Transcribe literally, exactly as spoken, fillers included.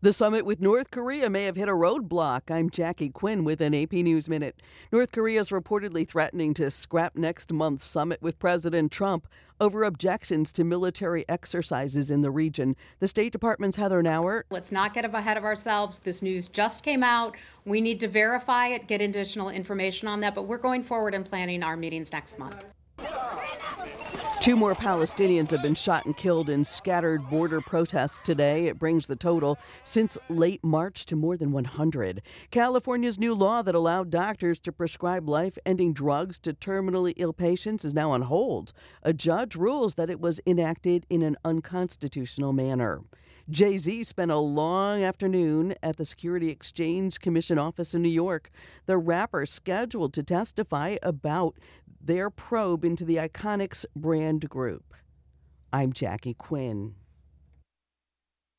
The summit with North Korea may have hit a roadblock. I'm Jackie Quinn with an A P News Minute. North Korea is reportedly threatening to scrap next month's summit with President Trump over objections to military exercises in the region. The State Department's Heather Nauert. Let's not get ahead of ourselves. This news just came out. We need to verify it, get additional information on that, but we're going forward and planning our meetings next month. Two more Palestinians have been shot and killed in scattered border protests today. It brings the total since late March to more than one hundred. California's new law that allowed doctors to prescribe life-ending drugs to terminally ill patients is now on hold. A judge rules that it was enacted in an unconstitutional manner. Jay-Z spent a long afternoon at the Security Exchange Commission office in New York. The rapper scheduled to testify about their probe into the Iconics brand group. I'm Jackie Quinn.